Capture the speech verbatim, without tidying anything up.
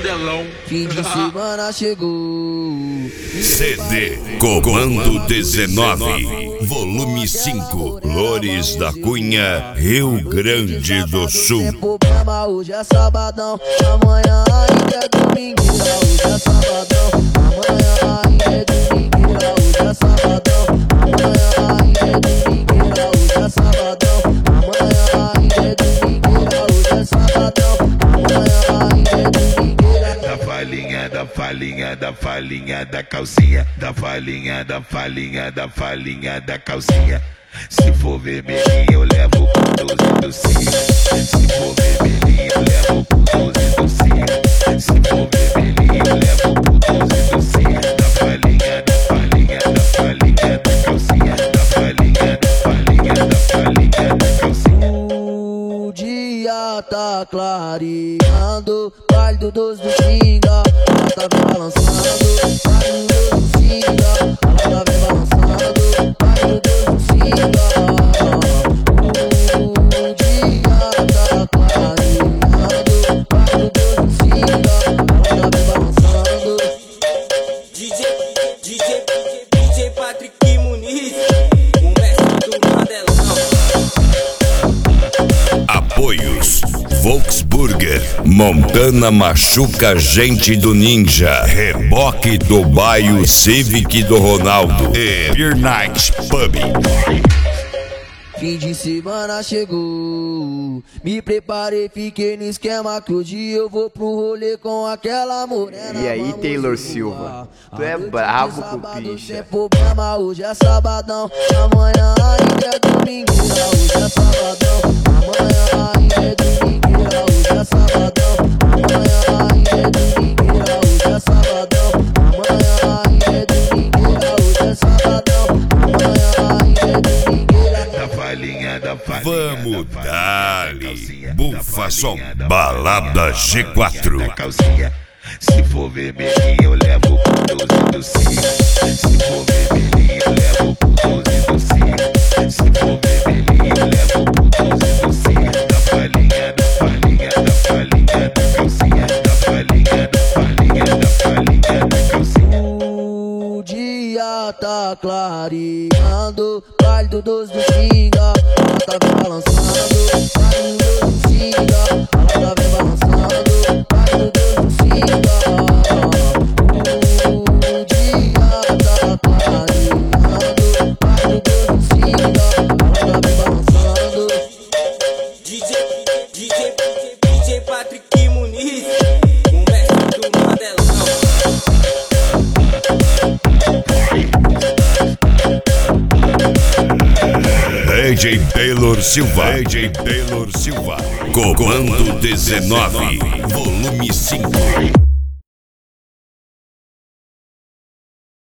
Mandelão. Fim de semana chegou. C D Comando dezenove, volume cinco, Flores da Cunha, Rio Grande do Sul. Sem problema, hoje é sabadão, amanhã ainda é domingueira. Hoje é sabadão, amanhã ainda é domingueira. Hoje é sabadão, amanhã ainda é domingueira. Hoje é sabadão, amanhã ainda é domingueira. Hoje é sabadão, amanhã ainda é domingueira. Da falinha, da falinha, da falinha, da calcinha. Da falinha, da falinha, da falinha, da calcinha. Se for vermelhinho eu levo com doze docinhos. Se for vermelhinho eu levo com doze docinhos. Se for vermelhinho eu levo com doze docinhos. Da falinha, da falinha, da falinha, da calcinha. Da falinha, da falinha, da falinha, da calcinha. O dia tá clareando, baile do doze do Xinga, ela tá vem balançando. Baile do doze do Xinga, ela tá vem balançando. Baile do doze do Xinga. O dia tá clareando, baile do doze do Xinga, ela tá vem balançando. D J, D J, D J Patrick Muniz, o mestre do Mandelão. Apoios: Volksburger, Montana Machuca Gente do Ninja, Reboque do Baio Civic do Ronaldo e Beer Night Pub. Fim de semana chegou, me preparei, fiquei no esquema que hoje eu vou pro rolê com aquela morena. E aí, Vamos Taylor zoar. Silva, tu A é noite brabo de com sábado, picha. sem problema, hoje é sabadão, amanhã ainda é domingueira. Hoje é sabadão, amanhã ainda é domingueira. Hoje é sabadão, amanhã ainda é domingueira. Hoje é sabadão, amanhã ainda é domingueira. Hoje é sabadão, amanhã ainda é domingueira. Da falinha, da falinha, Vamos da falinha, dali, da calcinha. bufa Da som, falinha, da balada falinha, da G falinha, quatro. da calcinha. Se for vermelhinho eu levo com doze docinhos. Se for vermelhinho eu levo com doze docinhos. Se for vermelhinho eu levo com doze docinhos. Da falinha, da falinha, da falinha, da calcinha. Da falinha, da falinha, da falinha, da calcinha. O dia tá clareando, baile do doze do Xinga, ela tá vem balançando. Baile do doze do Xinga, ela tá vem balançando. Baile do doze do Xinga. O dia tá clareando, baile do doze do Xinga, ela tá vem balançando. D J, D J, D J Patrick Muniz, o mestre do Mandelão. D J Taylor Silva, D J Taylor Silva, Comando dezenove, volume cinco.